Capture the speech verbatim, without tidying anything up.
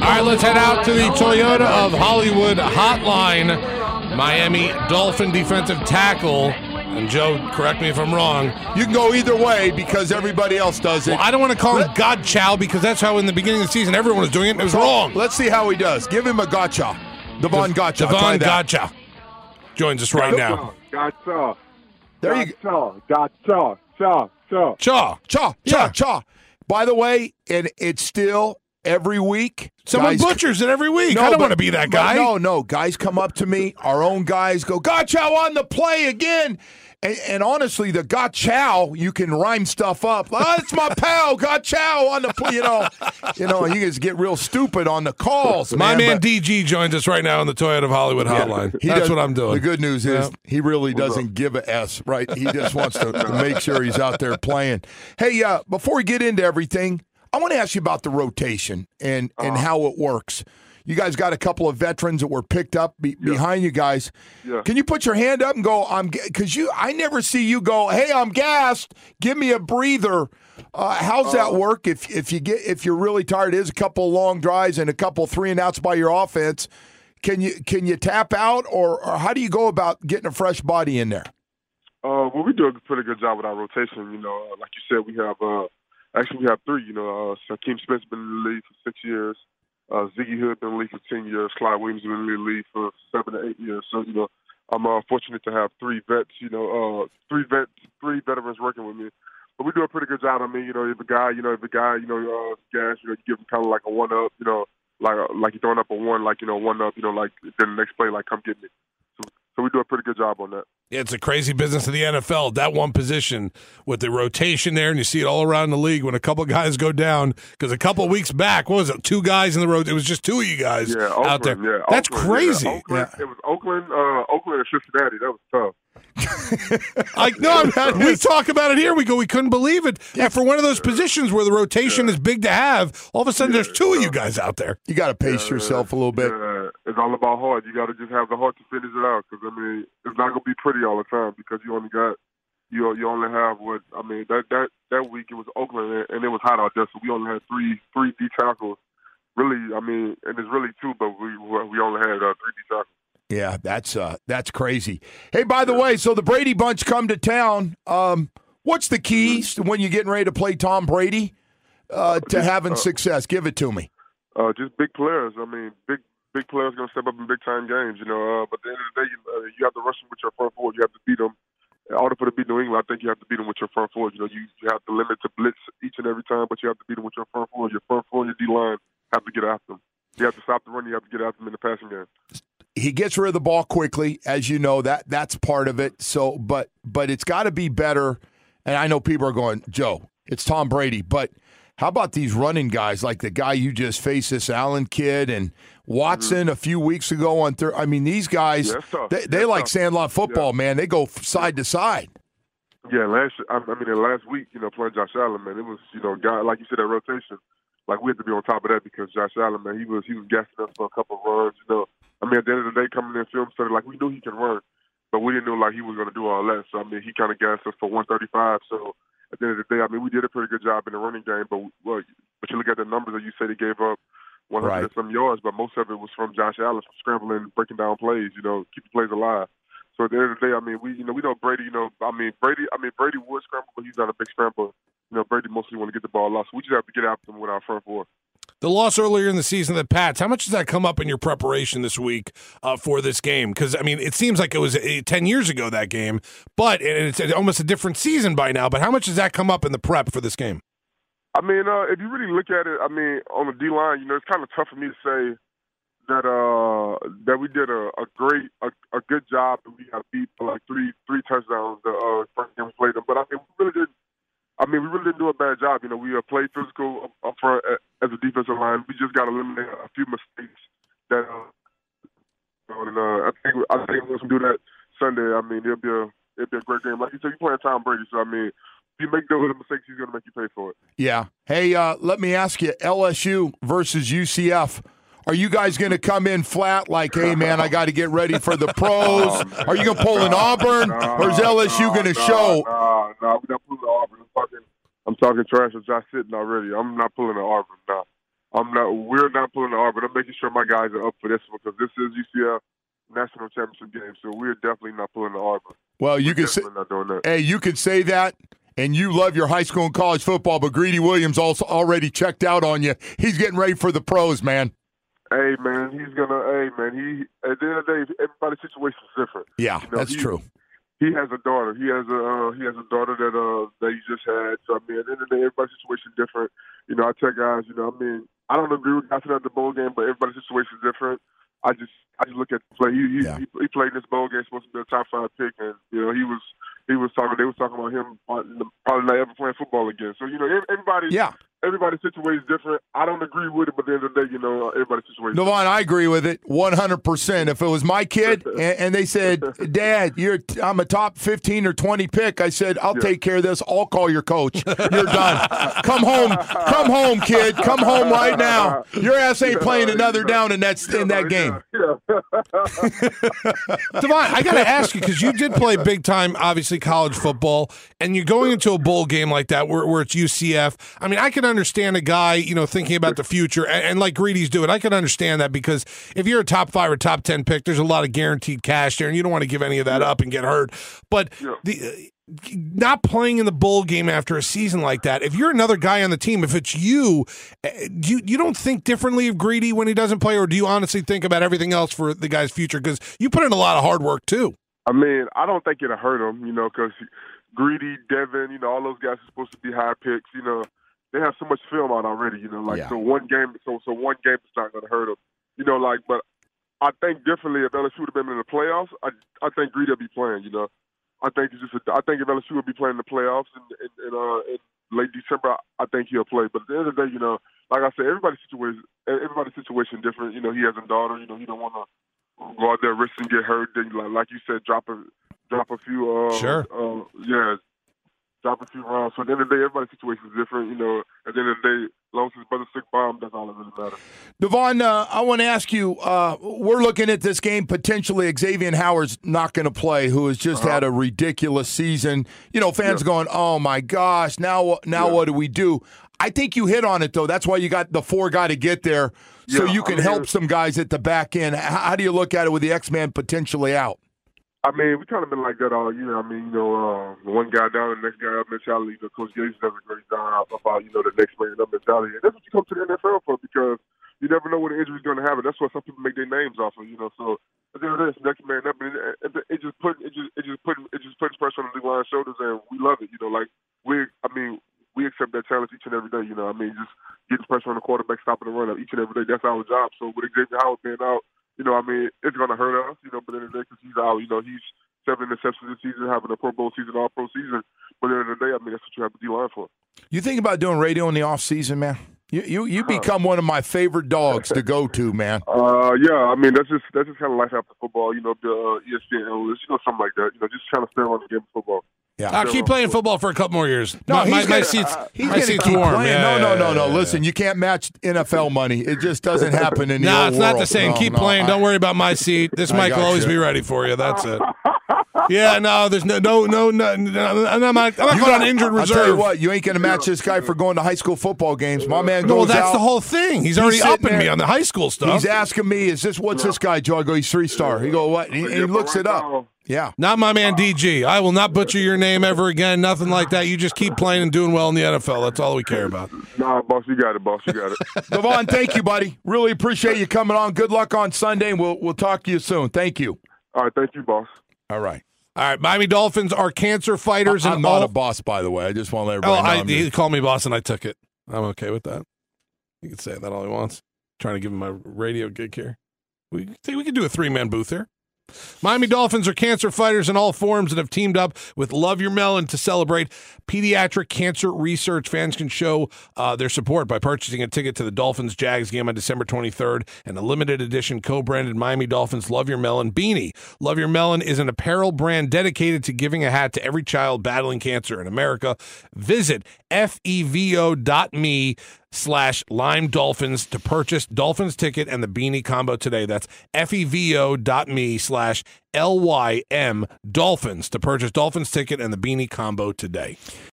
right, let's head out to the Toyota of Hollywood hotline. Miami Dolphin defensive tackle. And Joe, correct me if I'm wrong. You can go either way because everybody else does it. Well, I don't want to call him Godchow because that's how in the beginning of the season everyone was doing it and it was wrong. Let's see how he does. Give him a gotcha. Devon Gotcha. Devon Gotcha joins us right now. Gotcha. There you go. Gotcha. Cha. Cha. Chaw. Cha. Cha. Cha. By the way, and it's still every week. Someone guys, butchers it every week. no, I don't but- want to be that guy. No, no. Guys come up to me. Our own guys go, Gotcha on the play again. And, and honestly, the Gotchow, you can rhyme stuff up. Oh, it's my pal, Gotchow on the play. You know, you know, he just get real stupid on the calls. My man, man but- D G joins us right now on the Toyota of Hollywood hotline. He That's does- what I'm doing. The good news is Yeah. he really doesn't give a S, right? He just wants to, to make sure he's out there playing. Hey, uh, before we get into everything, I want to ask you about the rotation and, and how it works. You guys got a couple of veterans that were picked up be, Yeah. behind you guys. Yeah. Can you put your hand up and go, I'm because you I never see you go, hey, I'm gassed. Give me a breather. Uh, how's that work if if you get if you're really tired? It is a couple of long drives and a couple of three and outs by your offense. Can you can you tap out or, or how do you go about getting a fresh body in there? Uh, well, we do a pretty good job with our rotation. You know, uh, like you said, we have uh, actually we have three. You know, uh, Shaquem Smith's been in the league for six years. Uh, Ziggy Hood been in the league for ten years. Clyde Williams been in the league for seven to eight years. So you know, I'm uh, fortunate to have three vets. You know, uh, three vets, three veterans working with me. But we do a pretty good job. I mean, you know, if a guy, you know, if a guy, you know, uh, gas, you know, you give him kind of like a one up. You know, like uh, like you're throwing up a one, like you know, one up. You know, like then the next play, like come get me. So, so we do a pretty good job on that. Yeah, it's a crazy business in the N F L. That one position with the rotation there, and you see it all around the league when a couple guys go down. Because a couple of weeks back, what was it? Two guys in the road. It was just two of you guys Yeah, out Oakland, there. yeah, That's Oakland, crazy. Yeah, Oakland, It was Oakland, uh, Oakland and Cincinnati. That was tough. I no, I'm- we talk about it here. We go, we couldn't believe it. And for one of those positions where the rotation is big to have, all of a sudden there's two of you guys out there. You got to pace yourself a little bit. Yeah, it's all about heart. You got to just have the heart to finish it out. Because I mean, it's not gonna be pretty all the time because you only got you you only have what I mean that that that week it was Oakland and it was hot out there, so we only had three three D tackles. Really, I mean, and it's really two, but we we only had uh, three D tackles. Yeah, that's uh, that's crazy. Hey, by the way, so the Brady bunch come to town. Um, what's the keys to when you're getting ready to play Tom Brady uh, to having success? Give it to me. Uh, just big players. I mean, big big players going to step up in big time games. You know, uh, but at the end of the day, you, uh, you have to rush them with your front forward. You have to beat them. In order for to beat New England, I think you have to beat them with your front forward. You know, you, you have to limit to blitz each and every time, but you have to beat them with your front forward. Your front forward, your D line have to get after them. You have to stop the run. You have to get after them in the passing game. He gets rid of the ball quickly, as you know. That that's part of it. So, but but it's got to be better. And I know people are going, Joe, it's Tom Brady, but how about these running guys like the guy you just faced, this Allen kid, and Watson mm-hmm. a few weeks ago on third? I mean, these guys, yeah, they, they like tough. Sandlot football, yeah. man. They go side to side. Yeah, last I mean, last week, you know, playing Josh Allen, man, it was, you know, guy like you said, that rotation. Like we had to be on top of that because Josh Allen, man, he was he was gassing us for a couple of runs. You know, I mean, at the end of the day, coming in film study, like we knew he could run, but we didn't know like he was going to do all that. So I mean, he kind of gassed us for one thirty-five. So at the end of the day, I mean, we did a pretty good job in the running game. But well, but you look at the numbers that you said he gave up one hundred right. and some yards, but most of it was from Josh Allen from scrambling, breaking down plays. You know, keeping plays alive. So at the end of the day, I mean, we you know we know Brady. You know, I mean Brady. I mean Brady would scramble, but he's not a big scrambler. You know, Brady mostly want to get the ball lost. So we just have to get after him with our front four. The loss earlier in the season, the Pats, how much does that come up in your preparation this week uh, for this game? Because, I mean, it seems like it was uh, ten years ago, that game, but and it's almost a different season by now. But how much does that come up in the prep for this game? I mean, uh, if you really look at it, I mean, on the D-line, you know, it's kind of tough for me to say that uh, that we did a, a great, a, a good job, and we got beat for like three three touchdowns the uh, first game we played them. But I mean, we really did. I mean, we really didn't do a bad job. You know, we uh, played physical up, up front as a defensive line. We just got to eliminate a few mistakes that. Uh, and, uh, I think I think once we do that Sunday, I mean, it'll be a it'll be a great game. Like you said, you're playing Tom Brady, so I mean, if you make those mistakes, he's going to make you pay for it. Yeah. Hey, uh, let me ask you: L S U versus U C F. Are you guys going to come in flat like, hey, man, I got to get ready for the pros? Oh, Are you going to pull an Auburn? No, or is L S U no, going to no, show? No, no, we're not pulling an Auburn. I'm talking, I'm talking trash with Josh Sitton already. I'm not pulling an Auburn, no. I'm not. We're not pulling the R, but I'm making sure my guys are up for this one because this is U C F national championship game, so we're definitely not pulling the R. Well, you we're can say, not doing that. Hey, you could say that. And you love your high school and college football, but Greedy Williams also already checked out on you. He's getting ready for the pros, man. Hey, man, he's gonna. Hey, man, he. At the end of the day, everybody's situation is different. Yeah, you know, that's he, true. He has a daughter. He has a. Uh, he has a daughter that uh that he just had. So I mean, at the end of the day, everybody's situation is different. You know, I tell guys. You know, I mean, I don't agree with guys at the bowl game, but everybody's situation is different. I just. I just look at the play. He he, yeah. he he played in this bowl game, supposed to be a top five pick, and you know he was. He was talking. They was talking about him probably not ever playing football again. So you know, everybody, yeah, everybody's situation is different. I don't agree with it, but at the end of the day, you know, everybody's situation. Devon, I agree with it one hundred percent. If it was my kid and, and they said, "Dad, you're I'm a top fifteen or twenty pick," I said, "I'll yeah. take care of this. I'll call your coach. You're done. Come home, come home, kid. Come home right now. Your ass ain't playing another down in that in that game." Devon, I got to ask you because you did play big time, obviously college football, and you're going into a bowl game like that where, where it's U C F. I mean, I can understand a guy, you know, thinking about the future, and, and like Greedy's doing, I can understand that because if you're a top five or top ten pick, there's a lot of guaranteed cash there, and you don't want to give any of that up and get hurt. But yeah. the not playing in the bowl game after a season like that, if you're another guy on the team, if it's you, you you don't think differently of Greedy when he doesn't play, or do you honestly think about everything else for the guy's future? Because you put in a lot of hard work too. I mean, I don't think it'll hurt him, you know, because Greedy, Devin, you know, all those guys are supposed to be high picks. You know, they have so much film out already. You know, like yeah. so one game, so so one game is not going to hurt them. You know, like, but I think differently. If L S U would have been in the playoffs, I I think Greedy would be playing. You know, I think it's just. A, I think if L S U would be playing in the playoffs in, in, in, uh, in late December, I think he'll play. But at the end of the day, you know, like I said, everybody's situation, everybody's situation different. You know, he has a daughter. You know, he don't want to go out there, risk and get hurt. Then, like, like you said, drop a drop a few. Uh, sure. Uh, yeah. Drop a few rounds. So at the end of the day, everybody's situation is different. You know, at the end of the day, as long as his brother's sick by him, that's all that really matters. Devon, uh, I want to ask you, uh, we're looking at this game, potentially Xavier Howard's not going to play, who has just uh-huh. had a ridiculous season. You know, fans yeah. going, oh, my gosh, now, now yeah. what do we do? I think you hit on it, though. That's why you got the four guy to get there so yeah, you can I mean, help some guys at the back end. How, how do you look at it with the X-Man potentially out? I mean, we kind of been like that all year. I mean, you know, uh, one guy down, the next guy up mentality. You know, Coach Gates does a great job about, you know, the next man up mentality. And that's what you come to the N F L for, because you never know what an injury is going to happen. That's what some people make their names off of, you know. So at the end of this, next man up, and it, it, it just put it just it just put it just puts pressure on the line's shoulders, and we love it. You know, like we, I mean, we accept that challenge each and every day. You know, I mean, just getting pressure on the quarterback, stopping the run up each and every day. That's our job. So with Xavier Howard being out, you know, I mean, it's going to hurt us. You know, but at the end of the day, because he's out, you know, he's seven interceptions this season, having a Pro Bowl season, all pro season. But at the end of the day, I mean, that's what you have to D-line for. You think about doing radio in the off season, man? You you you become one of my favorite dogs to go to, man. Uh, yeah, I mean that's just that's just kind of life after football, you know. The uh, E S P N analyst, you know, something like that. You know, just trying to stay on the game of football. Yeah, I'll keep playing football for a couple more years. No, my, my, my seat's he's my seat's keep warm. Yeah, no, no, no, no. Yeah, Listen, yeah. you can't match N F L money. It just doesn't happen in the no, old it's world. Not the same. No, keep no, playing. I, Don't worry about my seat. This mic will always you. be ready for you. That's it. Yeah, no, there's no, no, no, no. no I'm not, I'm not on injured reserve. I'll tell you what, you ain't going to match this guy for going to high school football games. My man goes out. Well, that's out, the whole thing. He's already upping me on the high school stuff. He's asking me, "Is this what's this guy, Joe?" I go, "He's three star." He go, "What?" He, he looks it up. Yeah. Not my man D G. I will not butcher your name ever again. Nothing like that. You just keep playing and doing well in the N F L. That's all we care about. Nah, boss, you got it, boss. You got it. Devon, thank you, buddy. Really appreciate you coming on. Good luck on Sunday, and we'll we'll talk to you soon. Thank you. All right, thank you, boss. All right. All right, Miami Dolphins are cancer fighters. I'm and not all... a boss, by the way. I just want to let everybody oh, know. I, he called me boss, and I took it. I'm okay with that. You can say that all he wants. Trying to give him my radio gig here. We think we could do a three-man booth here. Miami Dolphins are cancer fighters in all forms and have teamed up with Love Your Melon to celebrate pediatric cancer research. Fans can show uh, their support by purchasing a ticket to the Dolphins-Jags game on December twenty-third and a limited edition co-branded Miami Dolphins Love Your Melon beanie. Love Your Melon is an apparel brand dedicated to giving a hat to every child battling cancer in America. Visit fevo.me slash Lime Dolphins to purchase Dolphins ticket and the beanie combo today. That's fevo.me slash L Y M Dolphins to purchase Dolphins ticket and the beanie combo today.